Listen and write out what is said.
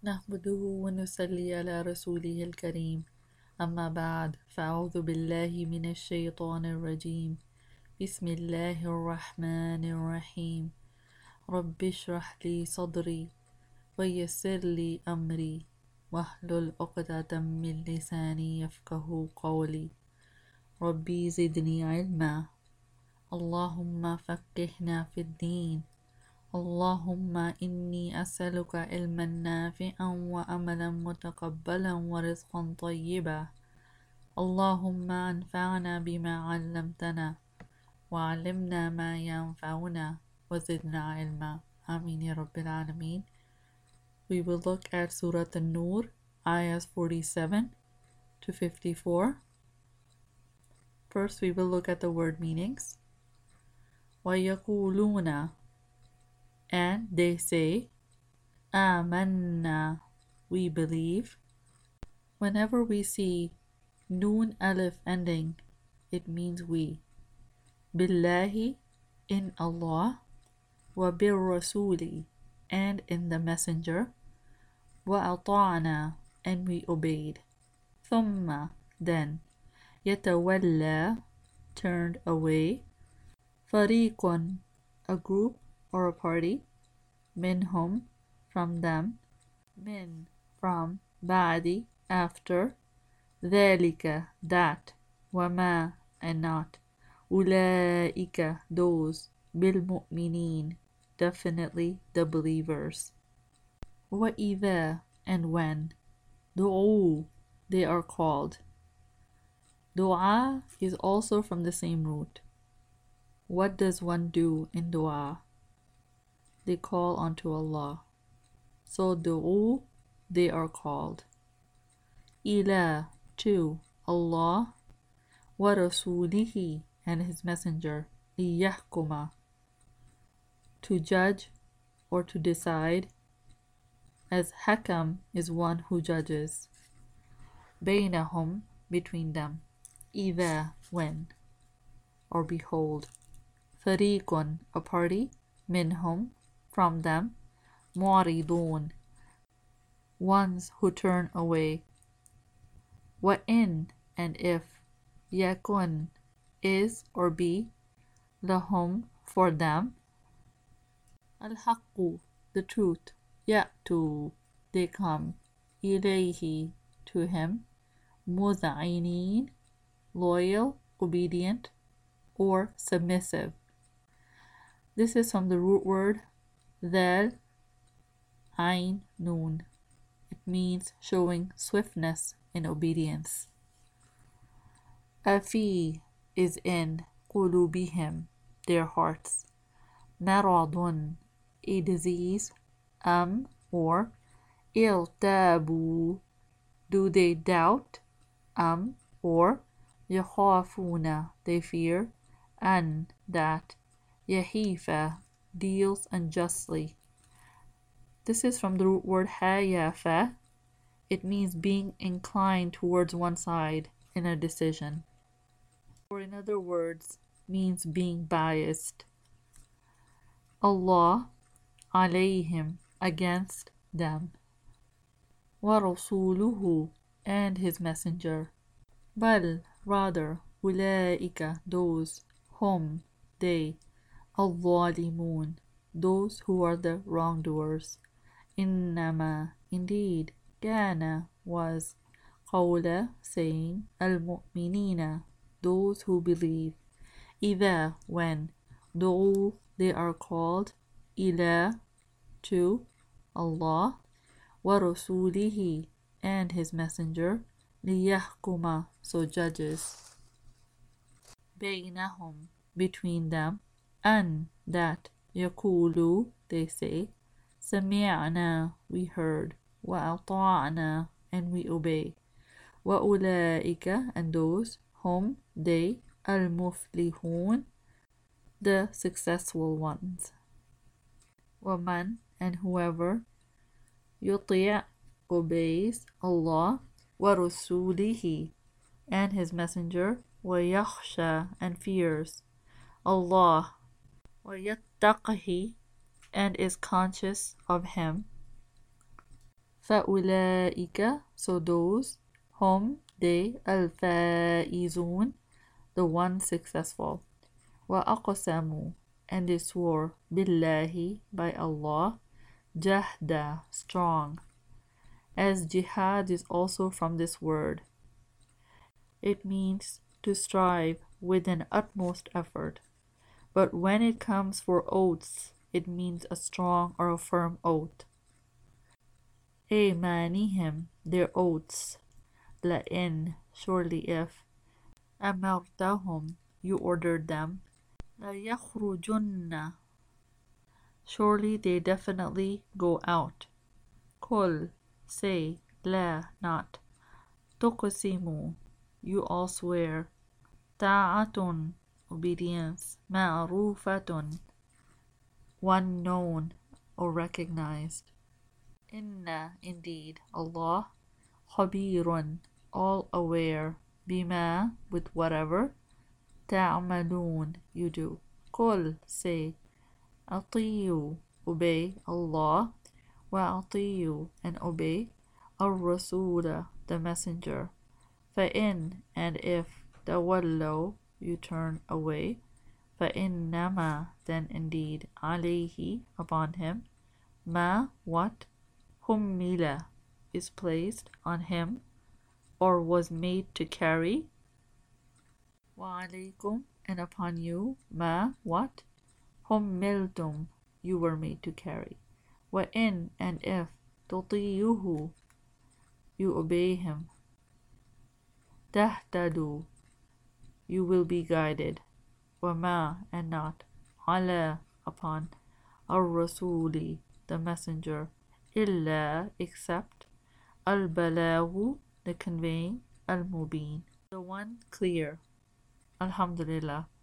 نحمده ونصلي على رسوله الكريم. أما بعد، فأعوذ بالله من الشيطان الرجيم. بسم الله الرحمن الرحيم. رب اشرح لي صدري ويسر لي أمري واحلل عقدة من لساني يفقه قولي. ربي زدني علما. اللهم فقهنا في الدين. اللهم إني أسألك علما نافعا وعملا متقبلا ورزقا طيبا. اللهم انفعنا بما علمتنا وعلمنا ما ينفعنا وزدنا علما. آمين يا رب العالمين. We will look at Surah An-Nur, ayahs 47 to 54. First, we will look at the word meanings. وَيَقُولُونَ, and they say, Amanna, we believe. Whenever we see Noon Alif ending, it means we. Billahi, in Allah. Wa bir Rasuli, and in the Messenger. Wa ata'na, and we obeyed. Thumma, then. Yatawalla, turned away. Fariqun, a group or a party. Minhum, from them. Min, from. Ba'di, after. Dhalika, that. Wama, and not. Ulaika, those. Bilmu'minin, definitely the believers. Wa idha, and when. Du'u, they are called. Dua is also from the same root. What does one do in dua? They call unto Allah. So du'u, they are called. Ila, to Allah. Wa rasulihi, and his messenger. Liyahkuma, to judge or to decide, as hakam is one who judges. Bainahum, between them. Idha, when, or behold. Fariqun, a party. Minhum, from them. Mu'ridun, ones who turn away. Wa in, and if. Yakun, is or be. Lahum, for them. Al-haqqu, the truth. Ya'tu, they come. Ilayhi, to him. Mud'inin, loyal, obedient, or submissive. This is from the root word Dhal, Ain, Noon. It means showing swiftness in obedience. Afi is in qulubihim, their hearts. Maradun, a disease. Or iltabu, do they doubt? Or yakhafuna, they fear. An, that. Yahifa, deals unjustly. This is from the root word hayafa. It means being inclined towards one side in a decision. Or in other words, means being biased. Allah, alayhim, against them. Wa rasuluhu, and his messenger. Bal, rather. Ulaika, those. Hum, they. Al-zalimun, those who are the wrongdoers. Innama, indeed. Kana, was. Qawla, saying. Al-mu'minina, those who believe. Idha, when. Du'u, they are called. Ila, to. Allah. Wa rasulihi, and his messenger. Liyahkuma, so judges. Bainahum, between them. An, that. Yaqulu, they say. Sami'na, we heard. Wa ata'na, and we obey. Wa ulaika, and those. Hum, they. Al-muflihun, the successful ones. Wa man, and whoever. Yuti', obeys. Allah. Wa rasulihi, and his messenger. Wa yakhsha, and fears. Allah. Wa yattaqihi, and is conscious of him. فأولئك, so those, هم, they, الفائزون, the one successful. وأقسموا, and they swore, بالله, by Allah, جهدا, strong. As jihad is also from this word. It means to strive with an utmost effort. But when it comes for oaths, it means a strong or a firm oath. أيمانهم, their oaths. لئن, surely if. أمرتهم, you ordered them. ليخرجن, surely they definitely go out. قل, say. لا, not. تقسموا, you all swear. طاعة, obedience. معروفة, one known or recognized. Inna, indeed, Allah, khabirun, all aware, bima, with whatever, ta'amalun, you do. Qul, say. Atiyu, obey Allah, wa atiyu, and obey ar-rasula, the messenger. Fa'in, and if, tawallo, you turn away, فإنما, then indeed, alayhi, upon him, ma, what, hummila, is placed on him, or was made to carry, wa alaykum, and upon you, ma, what, hummiltum, you were made to carry. Wa in, and if, tutiyuhu, you obey him, tahtadu, you will be guided. وما, and not, ala, upon, ar-rasuli, the messenger, illa, except, al-balaghu, the conveying, al-mubin, the one clear. Alhamdulillah.